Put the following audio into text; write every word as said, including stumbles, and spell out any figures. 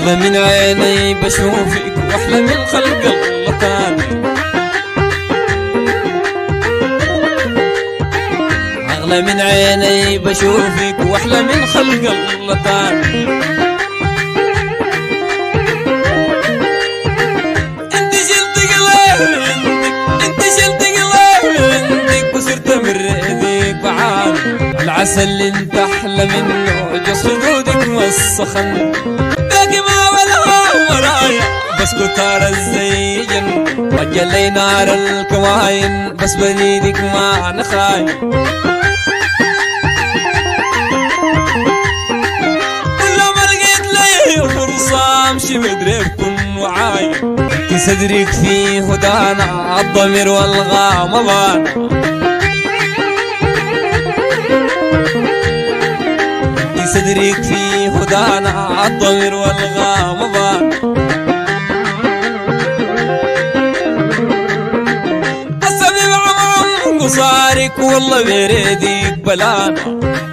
أغلى من عيني بشوفك وأحلى من خلق الله تاني. أغلى من عيني بشوفك وأحلى من خلق الله تاني. انت شلت قلبي عندك، انت شلت قلبي عندك وصرت من ايديك بعاني. العسل اللي انت احلى منه جص خدودك والسخن، باقي ما ولا ورايا بس كتار الزين. وجلي نار الكواين بس بريدك ما نخاين. امشي بدري بكون وعاي، انت صدرك فيه هدانا الضمير والغام بان. انت صدرك فيه هدانا الضمير والغام بان. السبب عمام قصارك والله بريدك بلانا.